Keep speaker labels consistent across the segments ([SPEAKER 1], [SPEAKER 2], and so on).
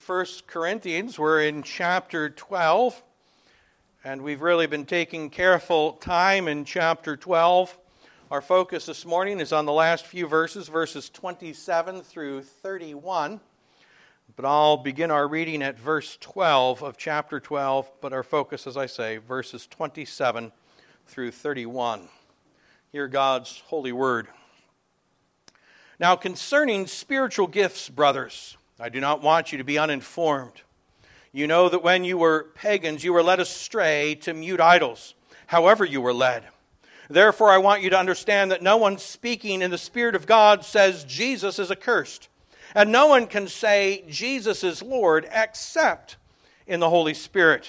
[SPEAKER 1] 1 Corinthians. We're in chapter 12, and we've really been taking careful time in chapter 12. Our focus this morning is on the last few verses, verses 27 through 31. But I'll begin our reading at verse 12 of chapter 12, but our focus, as I say, verses 27 through 31. Hear God's holy word. Now concerning spiritual gifts, brothers, I do not want you to be uninformed. You know that when you were pagans, you were led astray to mute idols, however you were led. Therefore, I want you to understand that no one speaking in the Spirit of God says Jesus is accursed. And no one can say Jesus is Lord except in the Holy Spirit.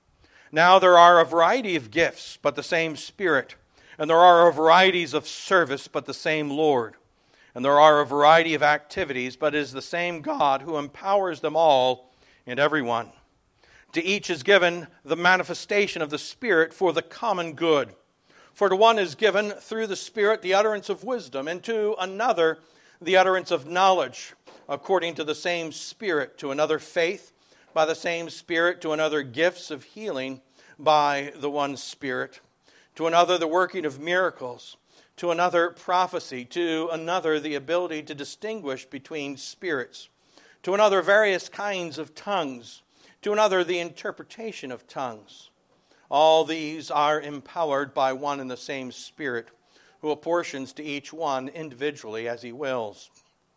[SPEAKER 1] Now there are a variety of gifts, but the same Spirit. And there are varieties of service, but the same Lord. And there are a variety of activities, but it is the same God who empowers them all and everyone. To each is given the manifestation of the Spirit for the common good. For to one is given through the Spirit the utterance of wisdom, and to another the utterance of knowledge, according to the same Spirit, to another faith, by the same Spirit, to another gifts of healing, by the one Spirit, to another the working of miracles, to another prophecy, to another the ability to distinguish between spirits, to another various kinds of tongues, to another the interpretation of tongues. All these are empowered by one and the same Spirit, who apportions to each one individually as he wills.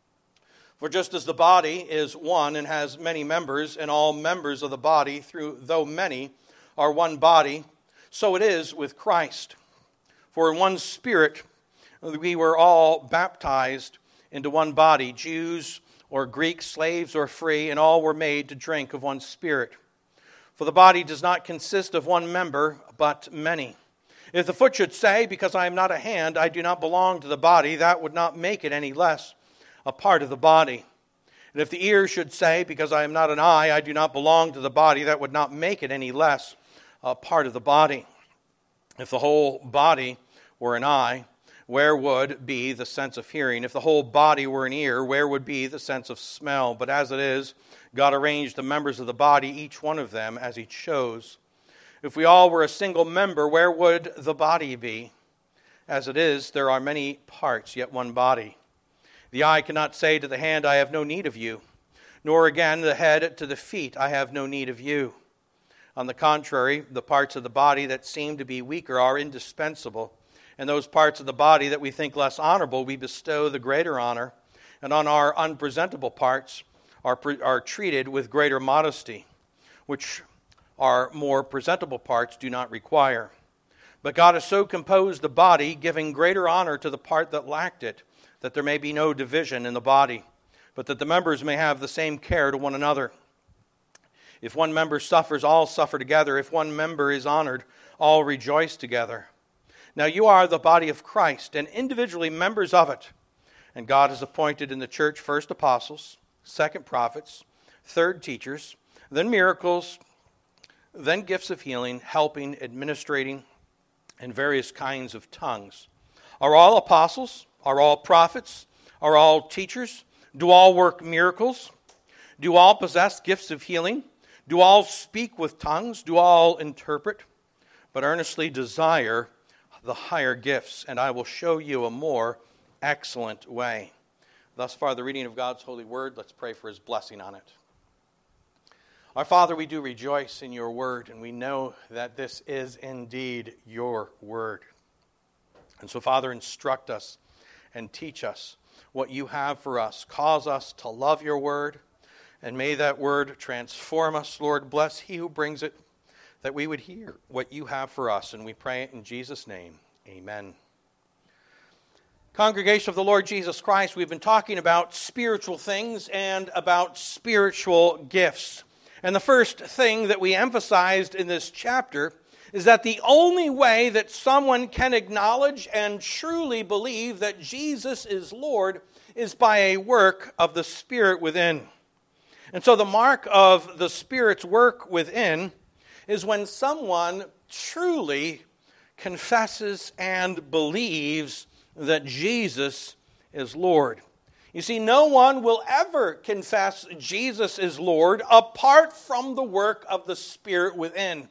[SPEAKER 1] For just as the body is one and has many members, and all members of the body, though many, are one body, so it is with Christ. For in one Spirit we were all baptized into one body, Jews or Greeks, slaves or free, and all were made to drink of one Spirit. For the body does not consist of one member, but many. If the foot should say, because I am not a hand, I do not belong to the body, that would not make it any less a part of the body. And if the ear should say, because I am not an eye, I do not belong to the body, that would not make it any less a part of the body. If the whole body were an eye, where would be the sense of hearing? If the whole body were an ear, where would be the sense of smell? But as it is, God arranged the members of the body, each one of them, as he chose. If we all were a single member, where would the body be? As it is, there are many parts, yet one body. The eye cannot say to the hand, I have no need of you, nor again the head to the feet, I have no need of you. On the contrary, the parts of the body that seem to be weaker are indispensable, and those parts of the body that we think less honorable, we bestow the greater honor, and on our unpresentable parts are treated with greater modesty, which our more presentable parts do not require. But God has so composed the body, giving greater honor to the part that lacked it, that there may be no division in the body, but that the members may have the same care to one another. If one member suffers, all suffer together. If one member is honored, all rejoice together. Now you are the body of Christ, and individually members of it. And God has appointed in the church first apostles, second prophets, third teachers, then miracles, then gifts of healing, helping, administrating, and various kinds of tongues. Are all apostles? Are all prophets? Are all teachers? Do all work miracles? Do all possess gifts of healing? Do all speak with tongues? Do all interpret? But earnestly desire the higher gifts, and I will show you a more excellent way. Thus far, the reading of God's holy word. Let's pray for his blessing on it. Our Father, we do rejoice in your word, and we know that this is indeed your word. And so, Father, instruct us and teach us what you have for us. Cause us to love your word, and may that word transform us. Lord, bless he who brings it, that we would hear what you have for us. And we pray it in Jesus' name. Amen. Congregation of the Lord Jesus Christ, we've been talking about spiritual things and about spiritual gifts. And the first thing that we emphasized in this chapter is that the only way that someone can acknowledge and truly believe that Jesus is Lord is by a work of the Spirit within. And so the mark of the Spirit's work within is when someone truly confesses and believes that Jesus is Lord. You see, no one will ever confess Jesus is Lord apart from the work of the Spirit within.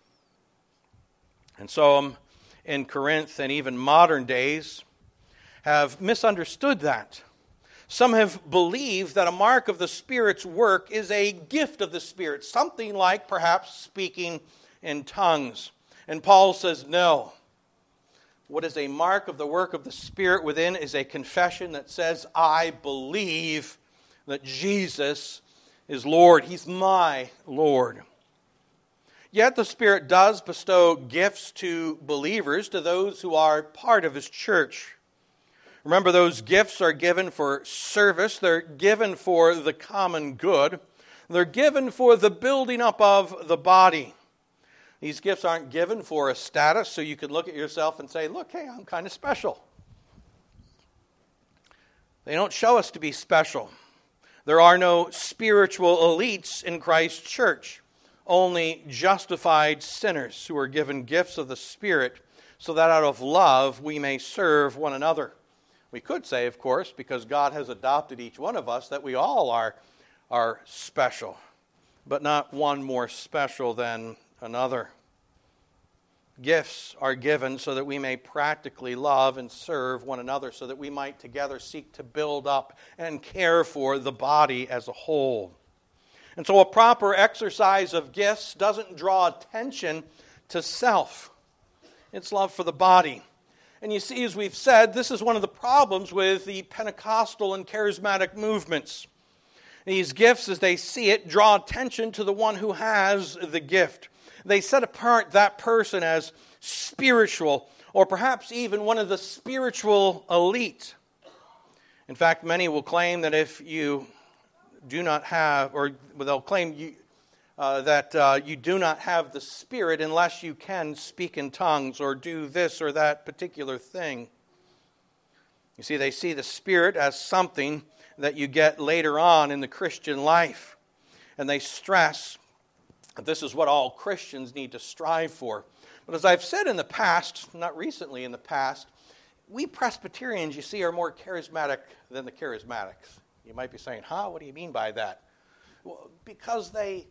[SPEAKER 1] And some in Corinth and even modern days have misunderstood that. Some have believed that a mark of the Spirit's work is a gift of the Spirit, something like perhaps speaking in tongues. And Paul says, no. What is a mark of the work of the Spirit within is a confession that says, I believe that Jesus is Lord. He's my Lord. Yet the Spirit does bestow gifts to believers, to those who are part of His church. Remember, those gifts are given for service. They're given for the common good. They're given for the building up of the body. These gifts aren't given for a status, so you can look at yourself and say, look, hey, I'm kind of special. They don't show us to be special. There are no spiritual elites in Christ's church, only justified sinners who are given gifts of the Spirit so that out of love we may serve one another. We could say, of course, because God has adopted each one of us, that we all are special, but not one more special than another. Gifts are given so that we may practically love and serve one another, so that we might together seek to build up and care for the body as a whole. And so a proper exercise of gifts doesn't draw attention to self. It's love for the body. And you see, as we've said, this is one of the problems with the Pentecostal and charismatic movements. These gifts, as they see it, draw attention to the one who has the gift. They set apart that person as spiritual, or perhaps even one of the spiritual elite. In fact, many will claim that if you do not have, or they'll claim that you do not have the Spirit unless you can speak in tongues or do this or that particular thing. You see, they see the Spirit as something that you get later on in the Christian life. And they stress that this is what all Christians need to strive for. But as I've said in the past, not recently in the past, we Presbyterians, you see, are more charismatic than the charismatics. You might be saying, what do you mean by that? Well, because they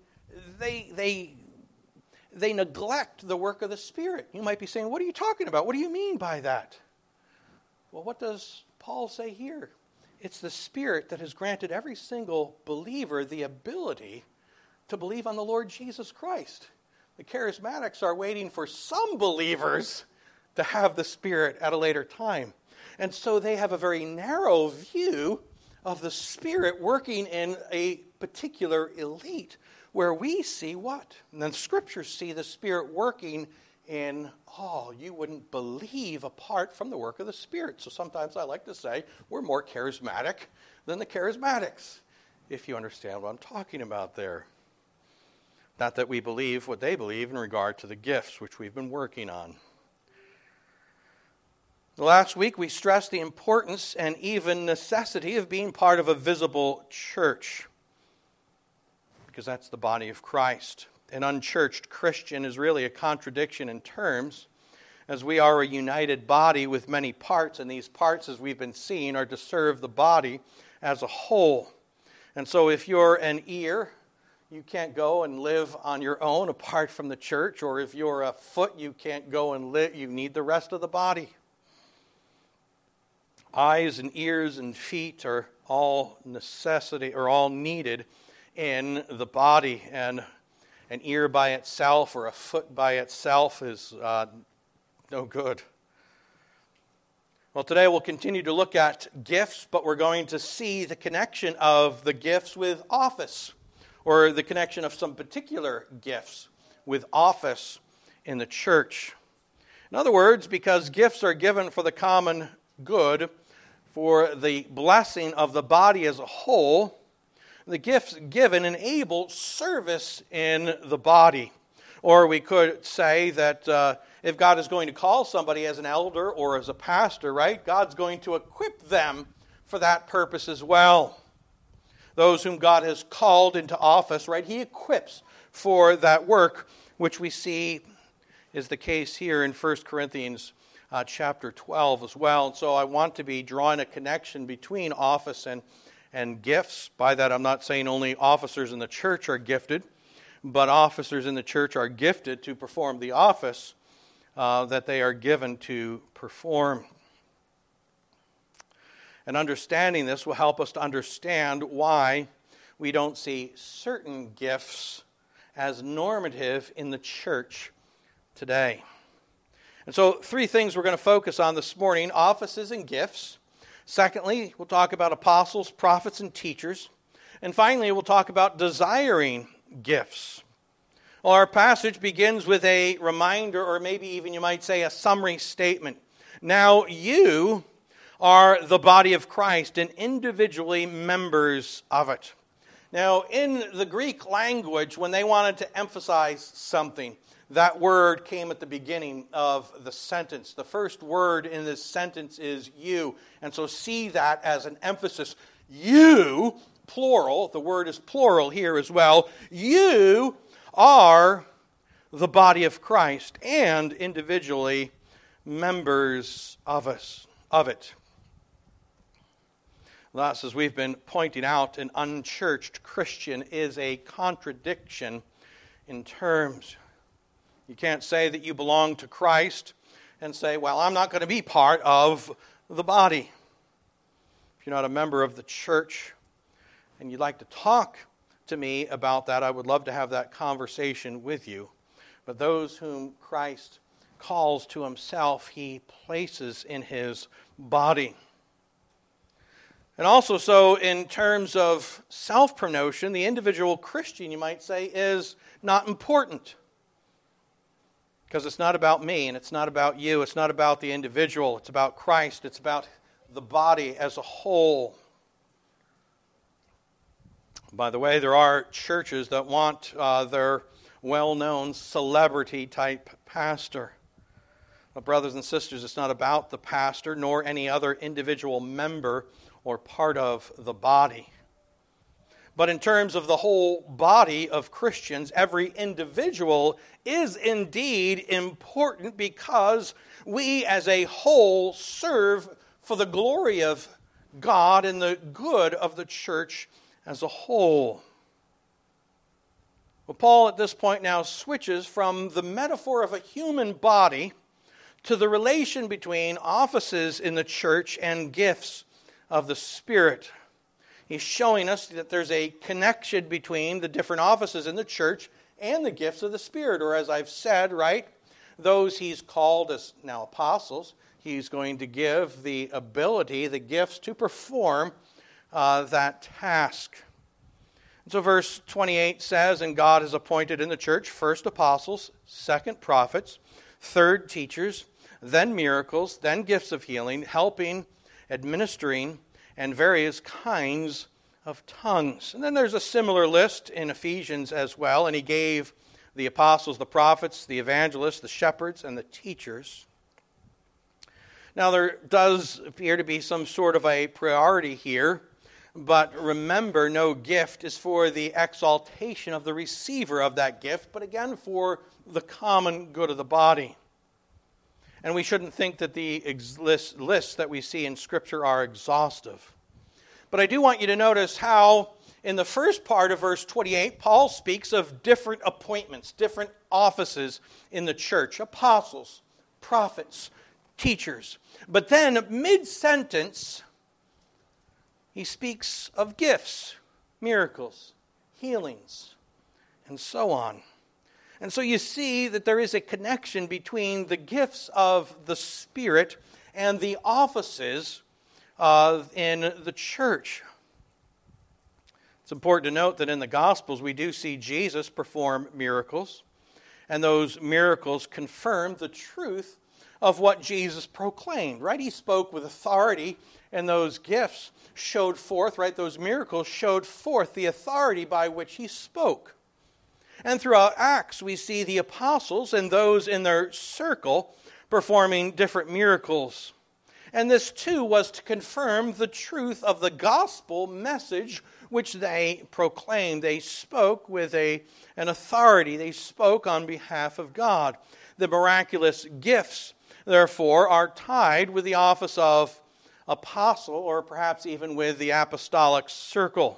[SPEAKER 1] neglect the work of the Spirit. You might be saying, what are you talking about? What do you mean by that? Well, what does Paul say here? It's the Spirit that has granted every single believer the ability to believe on the Lord Jesus Christ. The charismatics are waiting for some believers to have the Spirit at a later time. And so they have a very narrow view of the Spirit working in a particular elite, where we see what? And then Scriptures see the Spirit working in all. You wouldn't believe apart from the work of the Spirit. So sometimes I like to say we're more charismatic than the charismatics, if you understand what I'm talking about there. Not that we believe what they believe in regard to the gifts which we've been working on. Last week we stressed the importance and even necessity of being part of a visible church, because that's the body of Christ. An unchurched Christian is really a contradiction in terms, as we are a united body with many parts, and these parts, as we've been seeing, are to serve the body as a whole. And so if you're an ear, you can't go and live on your own apart from the church, or if you're a foot, you can't go and live. You need the rest of the body. Eyes and ears and feet are all necessity, or all needed in the body, and an ear by itself or a foot by itself is no good. Well, today we'll continue to look at gifts, but we're going to see the connection of the gifts with office, or the connection of some particular gifts with office in the church. In other words, because gifts are given for the common good, for the blessing of the body as a whole, the gifts given enable service in the body. Or we could say that if God is going to call somebody as an elder or as a pastor, right, God's going to equip them for that purpose as well. Those whom God has called into office, right, He equips for that work, which we see is the case here in 1 Corinthians chapter 12 as well. And so I want to be drawing a connection between office and gifts. By that, I'm not saying only officers in the church are gifted, but officers in the church are gifted to perform the office that they are given to perform. And understanding this will help us to understand why we don't see certain gifts as normative in the church today. And so 3 things we're going to focus on this morning: offices and gifts. Secondly, we'll talk about apostles, prophets, and teachers. And finally, we'll talk about desiring gifts. Well, our passage begins with a reminder, or maybe even you might say a summary statement. Now you are the body of Christ and individually members of it. Now, in the Greek language, when they wanted to emphasize something, that word came at the beginning of the sentence. The first word in this sentence is you. And so see that as an emphasis. You, plural, the word is plural here as well. You are the body of Christ and individually members of it. Thus, as we've been pointing out, an unchurched Christian is a contradiction in terms. You can't say that you belong to Christ and say, well, I'm not going to be part of the body. If you're not a member of the church and you'd like to talk to me about that, I would love to have that conversation with you. But those whom Christ calls to himself, he places in his body. And also, so in terms of self-promotion, the individual Christian, you might say, is not important. Because it's not about me, and it's not about you, it's not about the individual, it's about Christ, it's about the body as a whole. By the way, there are churches that want their well-known celebrity-type pastor. But brothers and sisters, it's not about the pastor nor any other individual member or part of the body. But in terms of the whole body of Christians, every individual is indeed important because we as a whole serve for the glory of God and the good of the church as a whole. Well, Paul at this point now switches from the metaphor of a human body to the relation between offices in the church and gifts of the Spirit. He's showing us that there's a connection between the different offices in the church and the gifts of the Spirit. Or as I've said, right, those he's called as now apostles, he's going to give the ability, the gifts to perform that task. And so verse 28 says, and God has appointed in the church first apostles, second prophets, third teachers, then miracles, then gifts of healing, helping, administering, and various kinds of tongues. And then there's a similar list in Ephesians as well, and he gave the apostles, the prophets, the evangelists, the shepherds, and the teachers. Now there does appear to be some sort of a priority here, but remember, no gift is for the exaltation of the receiver of that gift, but again for the common good of the body. And we shouldn't think that the lists that we see in Scripture are exhaustive. But I do want you to notice how in the first part of verse 28, Paul speaks of different appointments, different offices in the church, apostles, prophets, teachers. But then mid-sentence, he speaks of gifts, miracles, healings, and so on. And so you see that there is a connection between the gifts of the Spirit and the offices in the church. It's important to note that in the Gospels we do see Jesus perform miracles, and those miracles confirm the truth of what Jesus proclaimed, right? He spoke with authority, and those gifts showed forth, right? Those miracles showed forth the authority by which he spoke. And throughout Acts, we see the apostles and those in their circle performing different miracles. And this too was to confirm the truth of the gospel message which they proclaimed. They spoke with an authority. They spoke on behalf of God. The miraculous gifts therefore, are tied with the office of apostle, or perhaps even with the apostolic circle,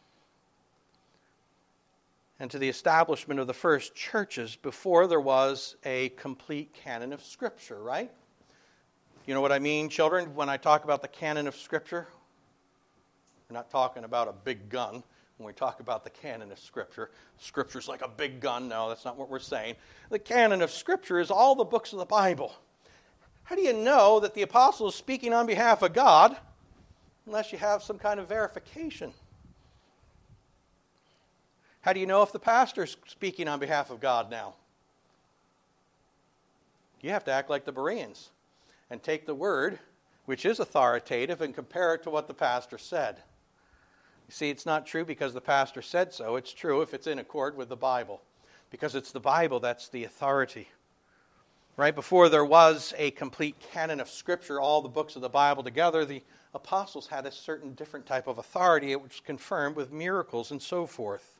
[SPEAKER 1] and to the establishment of the first churches before there was a complete canon of Scripture, right? You know what I mean, children, when I talk about the canon of Scripture? We're not talking about a big gun when we talk about the canon of Scripture. Scripture's like a big gun. No, that's not what we're saying. The canon of Scripture is all the books of the Bible. How do you know that the apostle is speaking on behalf of God unless you have some kind of verification? How do you know if the pastor's speaking on behalf of God now? You have to act like the Bereans and take the word, which is authoritative, and compare it to what the pastor said. You see, it's not true because the pastor said so. It's true if it's in accord with the Bible, because it's the Bible that's the authority. Right before there was a complete canon of Scripture, all the books of the Bible together, the apostles had a certain different type of authority, which was confirmed with miracles and so forth.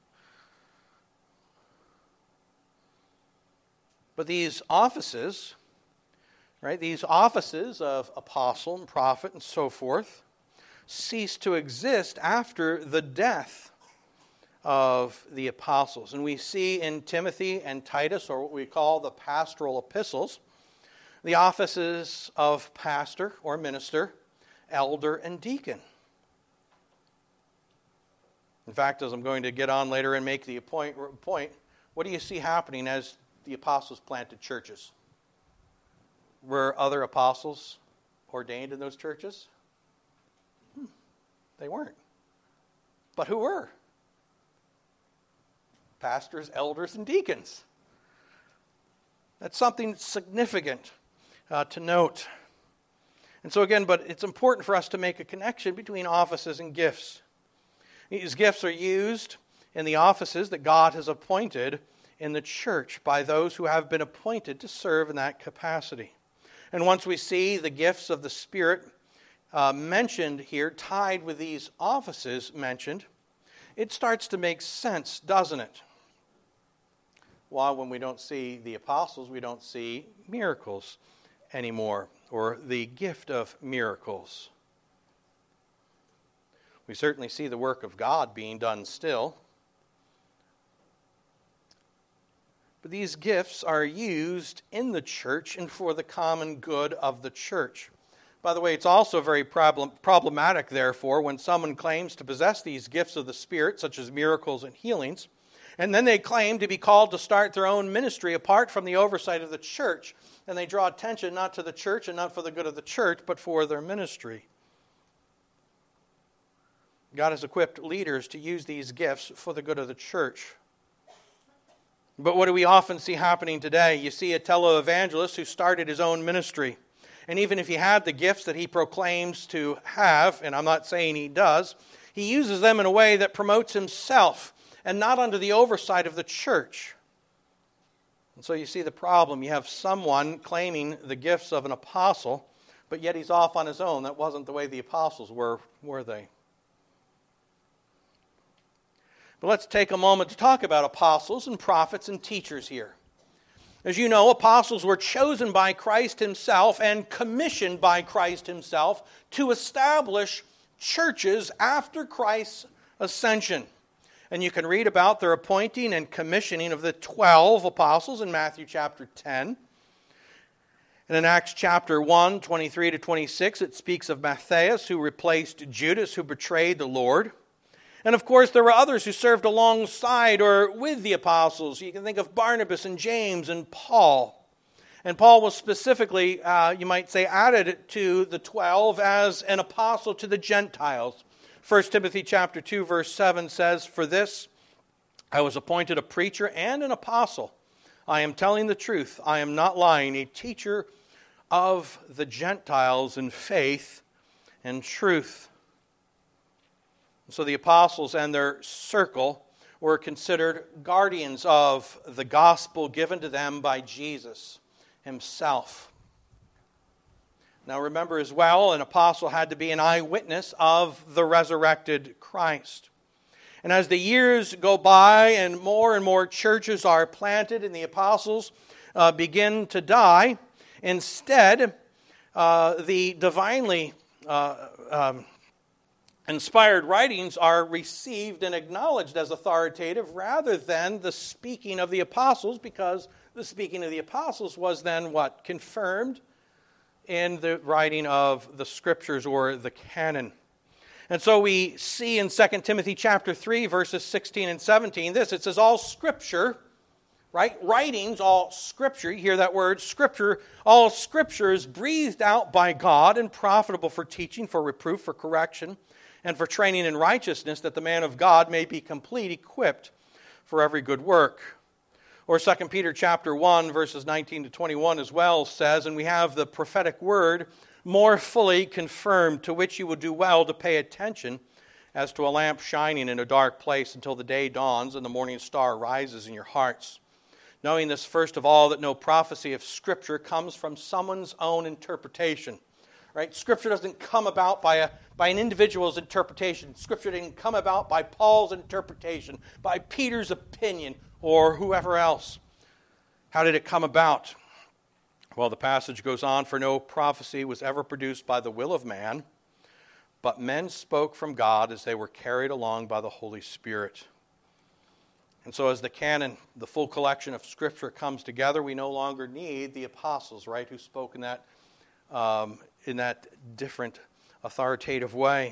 [SPEAKER 1] But these offices, right, these offices of apostle and prophet and so forth, ceased to exist after the death of the apostles. And we see in Timothy and Titus, or what we call the pastoral epistles, the offices of pastor or minister, elder, and deacon. In fact, as I'm going to get on later and make the point, what do you see happening as the apostles planted churches? Were other apostles ordained in those churches? They weren't. But who were? Pastors, elders, and deacons. That's something significant to note. And so again, but it's important for us to make a connection between offices and gifts. These gifts are used in the offices that God has appointed in the church by those who have been appointed to serve in that capacity. And once we see the gifts of the Spirit mentioned here, tied with these offices mentioned, it starts to make sense, doesn't it? While when we don't see the apostles, we don't see miracles anymore, or the gift of miracles. We certainly see the work of God being done still. But these gifts are used in the church and for the common good of the church. By the way, it's also very problematic, therefore, when someone claims to possess these gifts of the Spirit, such as miracles and healings, and then they claim to be called to start their own ministry apart from the oversight of the church, and they draw attention not to the church and not for the good of the church, but for their ministry. God has equipped leaders to use these gifts for the good of the church. But what do we often see happening today? You see a televangelist who started his own ministry. And even if he had the gifts that he proclaims to have, and I'm not saying he does, he uses them in a way that promotes himself and not under the oversight of the church. And so you see the problem. You have someone claiming the gifts of an apostle, but yet he's off on his own. That wasn't the way the apostles were they? But let's take a moment to talk about apostles and prophets and teachers here. As you know, apostles were chosen by Christ himself and commissioned by Christ himself to establish churches after Christ's ascension. And you can read about their appointing and commissioning of the 12 apostles in Matthew chapter 10. And in Acts chapter 1, 23 to 26, it speaks of Matthias, who replaced Judas, who betrayed the Lord. And of course, there were others who served alongside or with the apostles. You can think of Barnabas and James and Paul. And Paul was specifically, you might say, added to the 12 as an apostle to the Gentiles. 1 Timothy chapter 2, verse 7 says, "For this I was appointed a preacher and an apostle. I am telling the truth. I am not lying, a teacher of the Gentiles in faith and truth." So the apostles and their circle were considered guardians of the gospel given to them by Jesus himself. Now remember as well, an apostle had to be an eyewitness of the resurrected Christ. And as the years go by and more churches are planted and the apostles begin to die, Instead, the divinely inspired writings are received and acknowledged as authoritative rather than the speaking of the apostles, because the speaking of the apostles was then what? Confirmed in the writing of the Scriptures or the canon. And so we see in 2 Timothy chapter 3, verses 16 and 17, this. It says, all Scripture, right? Writings, all Scripture. You hear that word, Scripture. All Scripture is breathed out by God and profitable for teaching, for reproof, for correction, and for training in righteousness, that the man of God may be complete, equipped for every good work. Or 2 Peter chapter 1, verses 19 to 21 as well says, and we have the prophetic word more fully confirmed, to which you will do well to pay attention as to a lamp shining in a dark place until the day dawns and the morning star rises in your hearts. Knowing this, first of all, that no prophecy of Scripture comes from someone's own interpretation. Right? Scripture doesn't come about by an individual's interpretation. Scripture didn't come about by Paul's interpretation, by Peter's opinion, or whoever else. How did it come about? Well, the passage goes on, for no prophecy was ever produced by the will of man, but men spoke from God as they were carried along by the Holy Spirit. And so as the canon, the full collection of Scripture comes together, we no longer need the apostles, right, who spoke in that different authoritative way.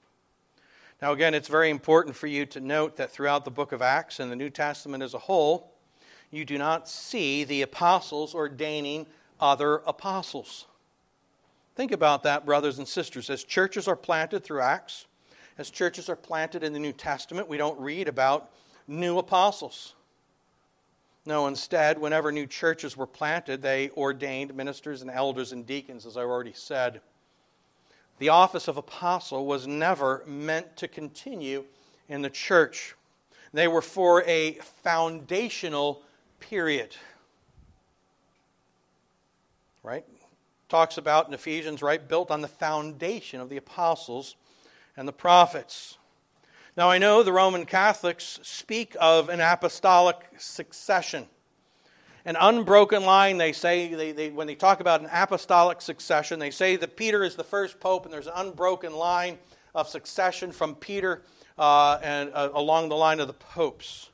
[SPEAKER 1] Now again, it's very important for you to note that throughout the book of Acts and the New Testament as a whole, you do not see the apostles ordaining other apostles. Think about that, brothers and sisters. As churches are planted through Acts, as churches are planted in the New Testament, we don't read about new apostles. No, instead, whenever new churches were planted, they ordained ministers and elders and deacons, as I already said. The office of apostle was never meant to continue in the church. They were for a foundational period. Right? Talks about in Ephesians, right, built on the foundation of the apostles and the prophets. Now I know the Roman Catholics speak of an apostolic succession. An unbroken line, they say, when they talk about an apostolic succession, they say that Peter is the first pope and there's an unbroken line of succession from Peter and along the line of the popes.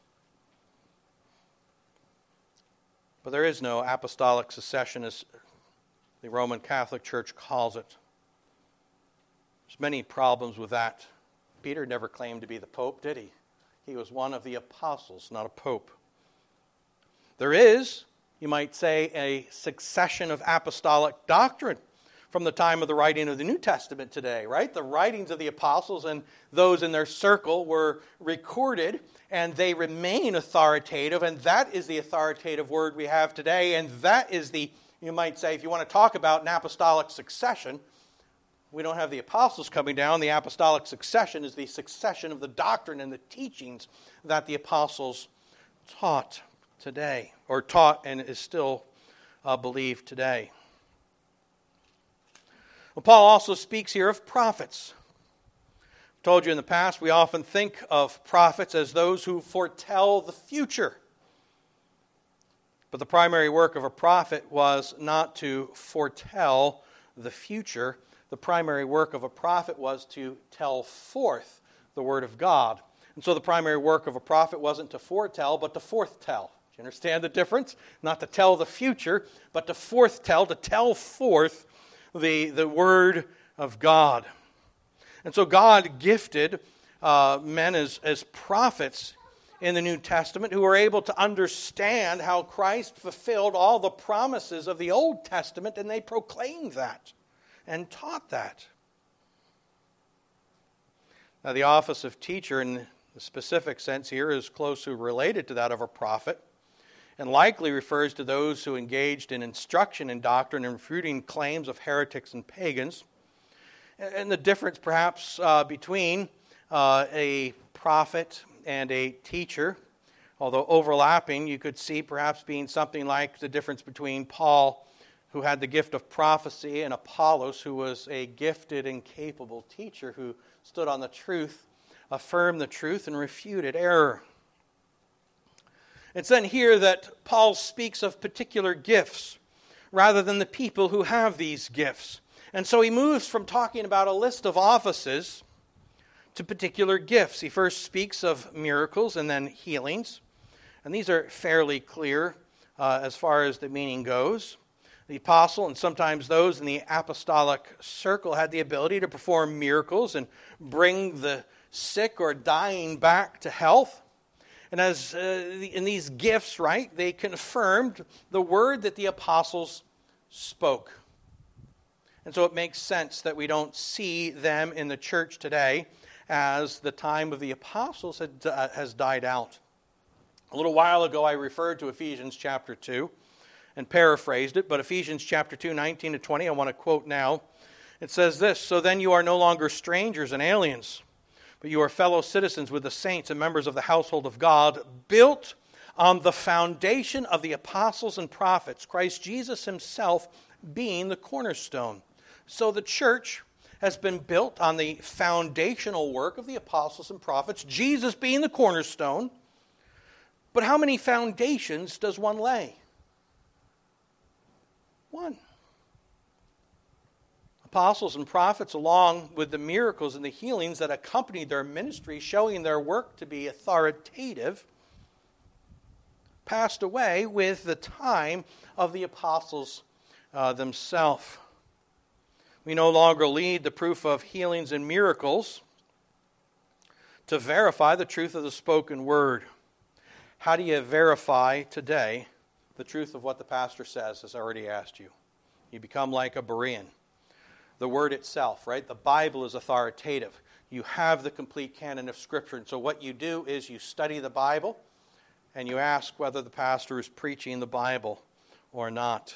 [SPEAKER 1] But there is no apostolic succession as the Roman Catholic Church calls it. There's many problems with that. Peter never claimed to be the pope, did he? He was one of the apostles, not a pope. There is, you might say, a succession of apostolic doctrine from the time of the writing of the New Testament today, right? The writings of the apostles and those in their circle were recorded, and they remain authoritative, and that is the authoritative word we have today, and that is the, you might say, if you want to talk about an apostolic succession, we don't have the apostles coming down. The apostolic succession is the succession of the doctrine and the teachings that the apostles taught today, or taught and is still believed today. Well, Paul also speaks here of prophets. I told you in the past, we often think of prophets as those who foretell the future. But the primary work of a prophet was not to foretell the future. The primary work of a prophet was to tell forth the word of God. And so the primary work of a prophet wasn't to foretell, but to forthtell. Do you understand the difference? Not to tell the future, but to forthtell, to tell forth the word of God. And so God gifted men as prophets in the New Testament who were able to understand how Christ fulfilled all the promises of the Old Testament, and they proclaimed that and taught that. Now, the office of teacher in the specific sense here is closely related to that of a prophet, and likely refers to those who engaged in instruction in doctrine and refuting claims of heretics and pagans. And the difference perhaps between a prophet and a teacher, although overlapping, you could see perhaps being something like the difference between Paul, who had the gift of prophecy, and Apollos, who was a gifted and capable teacher who stood on the truth, affirmed the truth, and refuted error. It's then here that Paul speaks of particular gifts rather than the people who have these gifts. And so he moves from talking about a list of offices to particular gifts. He first speaks of miracles and then healings. And these are fairly clear as far as the meaning goes. The apostle and sometimes those in the apostolic circle had the ability to perform miracles and bring the sick or dying back to health. And as in these gifts, right, they confirmed the word that the apostles spoke. And so it makes sense that we don't see them in the church today as the time of the apostles has died out. A little while ago I referred to Ephesians chapter 2 and paraphrased it, but Ephesians chapter 2, 19 to 20, I want to quote now. It says this, "So then you are no longer strangers and aliens, but you are fellow citizens with the saints and members of the household of God, built on the foundation of the apostles and prophets, Christ Jesus himself being the cornerstone." So the church has been built on the foundational work of the apostles and prophets, Jesus being the cornerstone. But how many foundations does one lay? One. Apostles and prophets, along with the miracles and the healings that accompanied their ministry, showing their work to be authoritative, passed away with the time of the apostles themselves. We no longer need the proof of healings and miracles to verify the truth of the spoken word. How do you verify today the truth of what the pastor says, as I already asked you? You become like a Berean. The word itself, right? The Bible is authoritative. You have the complete canon of Scripture. And so what you do is you study the Bible and you ask whether the pastor is preaching the Bible or not.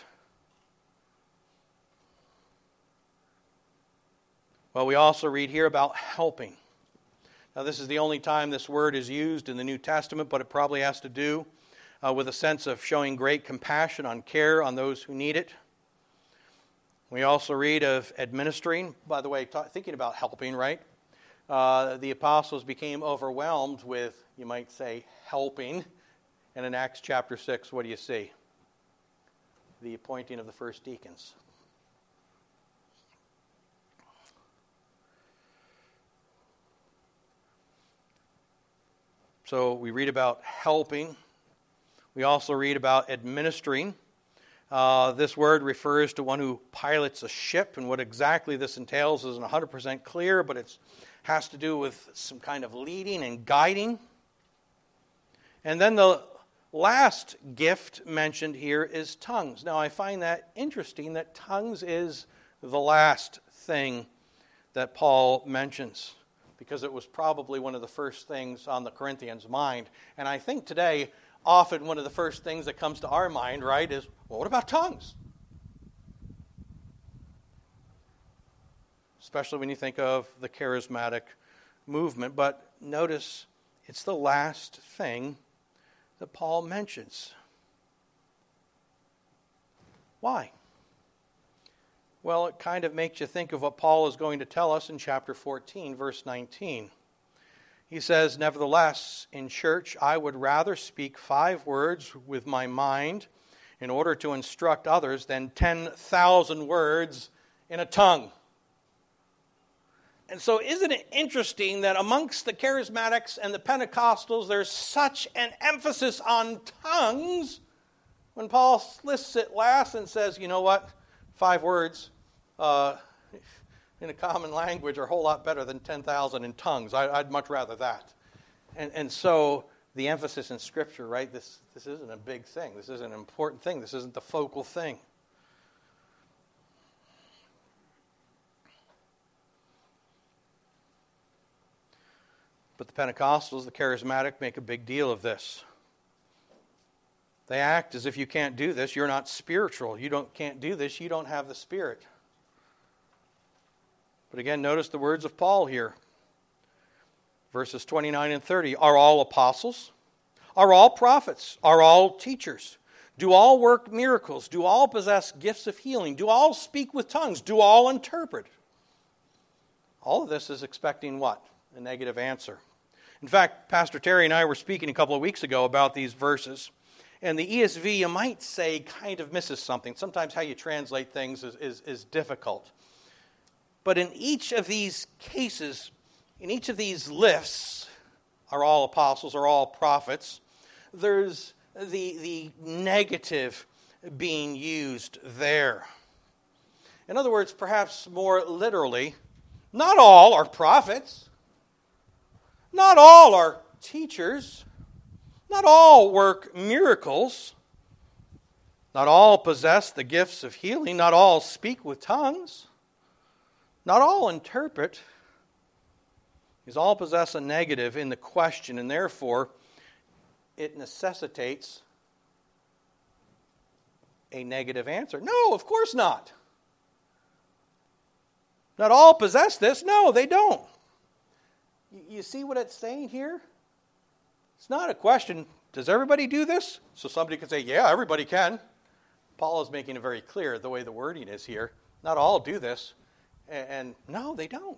[SPEAKER 1] Well, we also read here about helping. Now, this is the only time this word is used in the New Testament, but it probably has to do with a sense of showing great compassion on care on those who need it. We also read of administering. By the way, thinking about helping, right? The apostles became overwhelmed with, you might say, helping. And in Acts chapter 6, what do you see? The appointing of the first deacons. So we read about helping. We also read about administering. This word refers to one who pilots a ship, and what exactly this entails isn't 100% clear, but it has to do with some kind of leading and guiding. And then the last gift mentioned here is tongues. Now, I find that interesting that tongues is the last thing that Paul mentions, because it was probably one of the first things on the Corinthians' mind. And I think today, often one of the first things that comes to our mind, right, is, well, what about tongues? Especially when you think of the charismatic movement. But notice, it's the last thing that Paul mentions. Why? Well, it kind of makes you think of what Paul is going to tell us in chapter 14, verse 19. He says, "Nevertheless, in church, I would rather speak 5 words with my mind in order to instruct others than 10,000 words in a tongue." And so isn't it interesting that amongst the charismatics and the Pentecostals, there's such an emphasis on tongues when Paul lists it last and says, you know what, 5 words in a common language are a whole lot better than 10,000 in tongues. I'd much rather that. And so the emphasis in Scripture, right, this isn't a big thing. This isn't an important thing. This isn't the focal thing. But the Pentecostals, the charismatic, make a big deal of this. They act as if you can't do this, you're not spiritual. Can't do this, you don't have the Spirit. But again, notice the words of Paul here. Verses 29 and 30. Are all apostles? Are all prophets? Are all teachers? Do all work miracles? Do all possess gifts of healing? Do all speak with tongues? Do all interpret? All of this is expecting what? A negative answer. In fact, Pastor Terry and I were speaking a couple of weeks ago about these verses. And the ESV, you might say, kind of misses something. Sometimes how you translate things is difficult. But in each of these cases, in each of these lists, are all apostles, are all prophets, there's the negative being used there. In other words, perhaps more literally, not all are prophets. Not all are teachers. Not all work miracles. Not all possess the gifts of healing. Not all speak with tongues. Not all interpret. These all possess a negative in the question, and therefore it necessitates a negative answer. No, of course not. Not all possess this. No, they don't. You see what it's saying here? It's not a question, does everybody do this? So somebody could say, yeah, everybody can. Paul is making it very clear the way the wording is here. Not all do this. And no, they don't.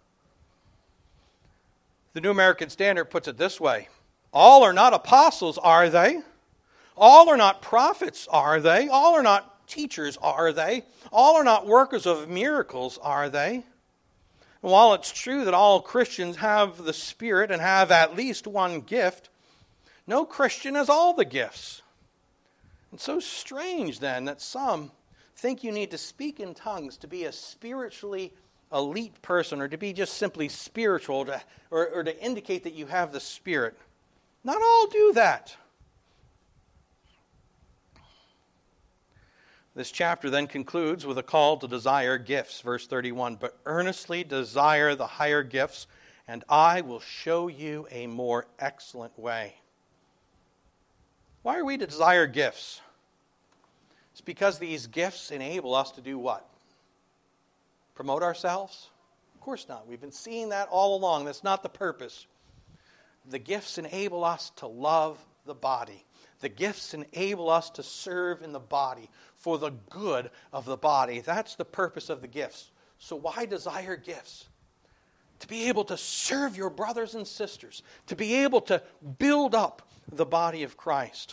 [SPEAKER 1] The New American Standard puts it this way. All are not apostles, are they? All are not prophets, are they? All are not teachers, are they? All are not workers of miracles, are they? And while it's true that all Christians have the Spirit and have at least one gift, no Christian has all the gifts. It's so strange then that some think you need to speak in tongues to be a spiritually elite person or to be just simply spiritual or to indicate that you have the Spirit. Not all do that. This chapter then concludes with a call to desire gifts, verse 31. But earnestly desire the higher gifts, and I will show you a more excellent way. Why are we to desire gifts? It's because these gifts enable us to do what? Promote ourselves? Of course not. We've been seeing that all along. That's not the purpose. The gifts enable us to love the body. The gifts enable us to serve in the body for the good of the body. That's the purpose of the gifts. So why desire gifts? To be able to serve your brothers and sisters. To be able to build up the body of Christ.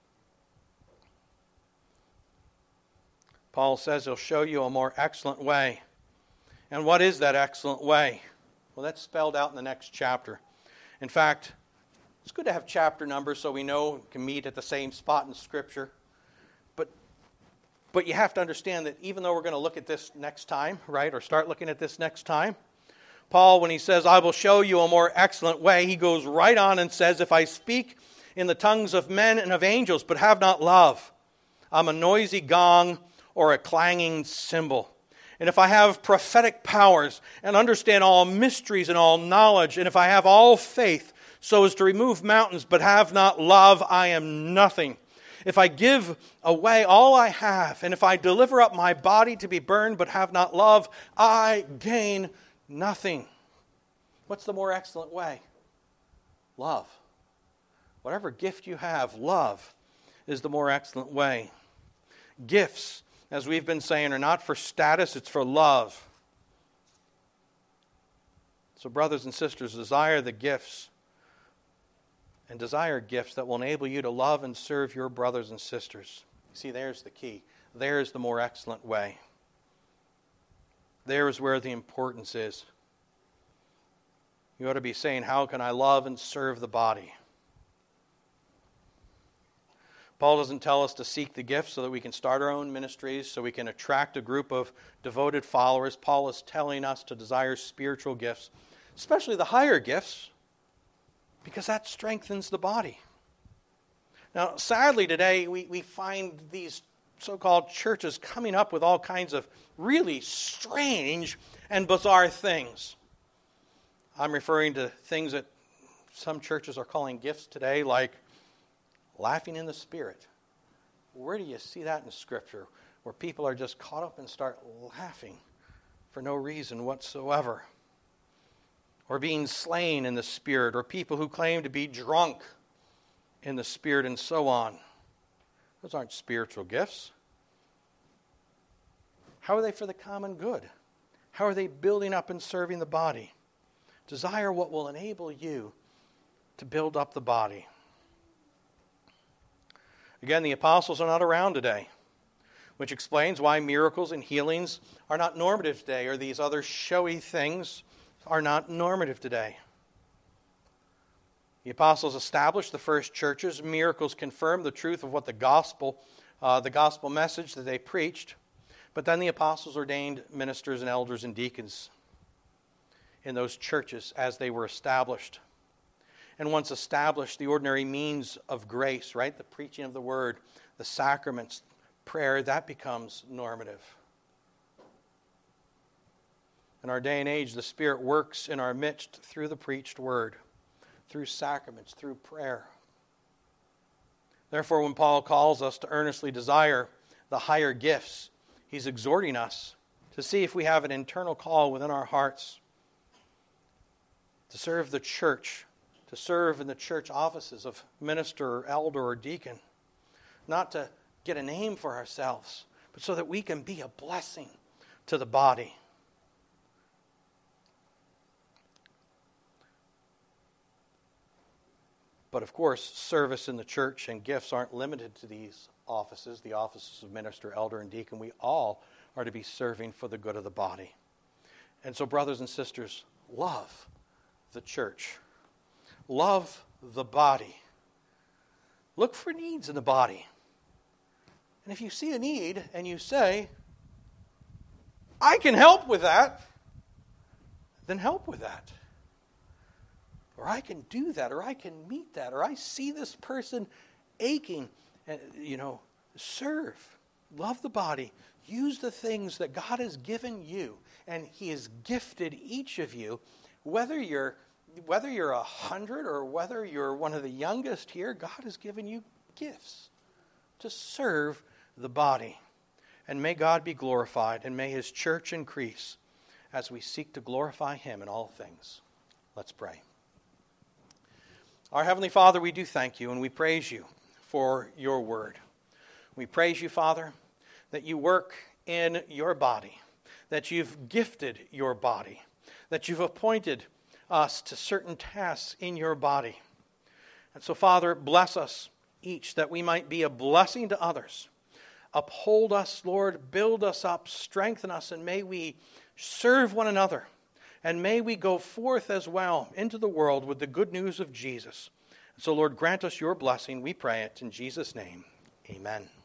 [SPEAKER 1] Paul says he'll show you a more excellent way. And what is that excellent way? Well, that's spelled out in the next chapter. In fact, it's good to have chapter numbers so we know we can meet at the same spot in Scripture. But you have to understand that even though we're going to look at this next time, right, or start looking at this next time, Paul, when he says, I will show you a more excellent way, he goes right on and says, if I speak in the tongues of men and of angels, but have not love, I'm a noisy gong or a clanging cymbal. And if I have prophetic powers and understand all mysteries and all knowledge, and if I have all faith so as to remove mountains, but have not love, I am nothing. If I give away all I have, and if I deliver up my body to be burned, but have not love, I gain nothing. What's the more excellent way? Love. Whatever gift you have, love is the more excellent way. Gifts, as we've been saying, are not for status, it's for love. So brothers and sisters, desire the gifts. And desire gifts that will enable you to love and serve your brothers and sisters. See, there's the key. There's the more excellent way. There is where the importance is. You ought to be saying, how can I love and serve the body? Paul doesn't tell us to seek the gifts so that we can start our own ministries, so we can attract a group of devoted followers. Paul is telling us to desire spiritual gifts, especially the higher gifts, because that strengthens the body. Now, sadly today, we find these so-called churches coming up with all kinds of really strange and bizarre things. I'm referring to things that some churches are calling gifts today, like laughing in the Spirit. Where do you see that in Scripture, where people are just caught up and start laughing for no reason whatsoever? Or being slain in the Spirit, or people who claim to be drunk in the Spirit, and so on. Those aren't spiritual gifts. How are they for the common good? How are they building up and serving the body? Desire what will enable you to build up the body. Again, the apostles are not around today, which explains why miracles and healings are not normative today, or these other showy things are not normative today. The apostles established the first churches. Miracles confirmed the truth of what the gospel message that they preached. But then the apostles ordained ministers and elders and deacons in those churches as they were established. And once established, the ordinary means of grace, right? The preaching of the word, the sacraments, prayer, that becomes normative. In our day and age, the Spirit works in our midst through the preached word, through sacraments, through prayer. Therefore, when Paul calls us to earnestly desire the higher gifts, he's exhorting us to see if we have an internal call within our hearts to serve the church, to serve in the church offices of minister or elder or deacon, not to get a name for ourselves, but so that we can be a blessing to the body. But of course, service in the church and gifts aren't limited to these offices, the offices of minister, elder, and deacon. We all are to be serving for the good of the body. And so, brothers and sisters, love the church. Love the body. Look for needs in the body. And if you see a need and you say, I can help with that, then help with that. Or I can do that, or I can meet that, or I see this person aching, serve. Love the body. Use the things that God has given you, and He has gifted each of you, whether you're 100 or whether you're one of the youngest here, God has given you gifts to serve the body. And may God be glorified, and may His church increase as we seek to glorify Him in all things. Let's pray. Our Heavenly Father, we do thank You and we praise You for Your word. We praise You, Father, that You work in Your body, that You've gifted Your body, that You've appointed us to certain tasks in Your body. And so, Father, bless us each that we might be a blessing to others. Uphold us, Lord, build us up, strengthen us, and may we serve one another. And may we go forth as well into the world with the good news of Jesus. So, Lord, grant us Your blessing, we pray it in Jesus' name. Amen.